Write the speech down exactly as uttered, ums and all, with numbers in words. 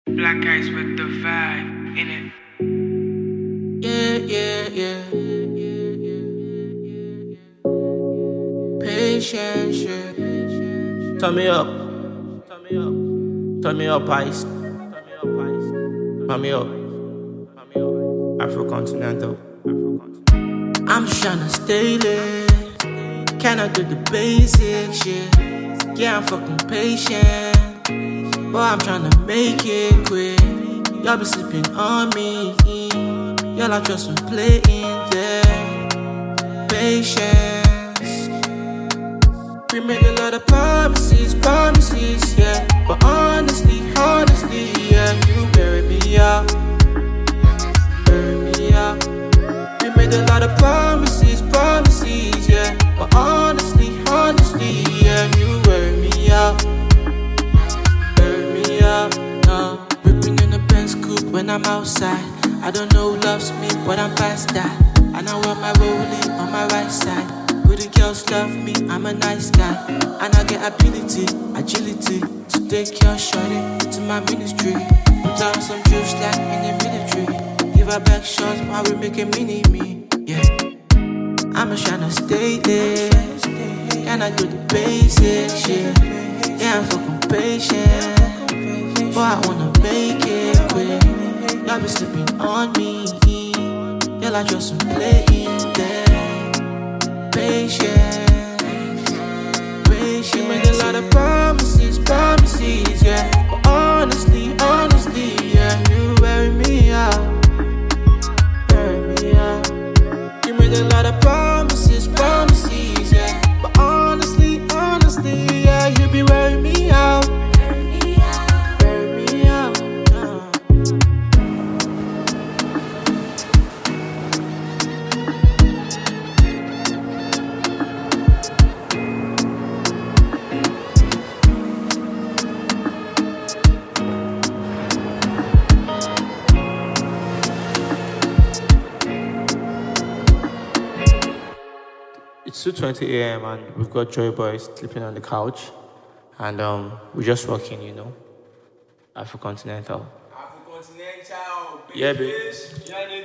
Black eyes with the vibe in it. Yeah, yeah, yeah. Patience, yeah. Turn me up. Turn me up. Turn me up, ice. Turn me up, ice. Turn me up. Turn me up. Afro-continental. I'm just tryna stay lit. Can I do the basic shit? Yeah, I'm fucking patient. But I'm tryna make it quick. Y'all be sleeping on me. Y'all are just playing there. Patience. We made a lot of promises, promises, yeah. But honestly, honestly, yeah, you bury me out. Bury me out. We made a lot of promises, promises, yeah. But honestly, honestly, yeah, you bury me out. No, ripping in the Benz coupe when I'm outside. I don't know who loves me, but I'm past that. And I wear my rollie on my right side. Pretty girls love me, I'm a nice guy. And I get ability, agility to take care of shorty to my ministry. Put on some juice like in the military. Give her back shots while we make a mini-me, yeah. I'm just tryna stay there. Can I do the basic shit? Yeah, I'm fucking patient. But I wanna make it quick. Y'all be sleeping on me. Y'all are just playing there. Patience. Patience. You made a lot of promises, promises, yeah. But honestly, honestly, yeah, you bury me out. Bury me out. You made a lot of promises, promises, yeah. But honestly, honestly, yeah, you be wearing me out. It's two twenty a m and we've got Joy Boy sleeping on the couch. And um, we're just walking, you know. Afro-continental. Afro-continental. Yeah, babe.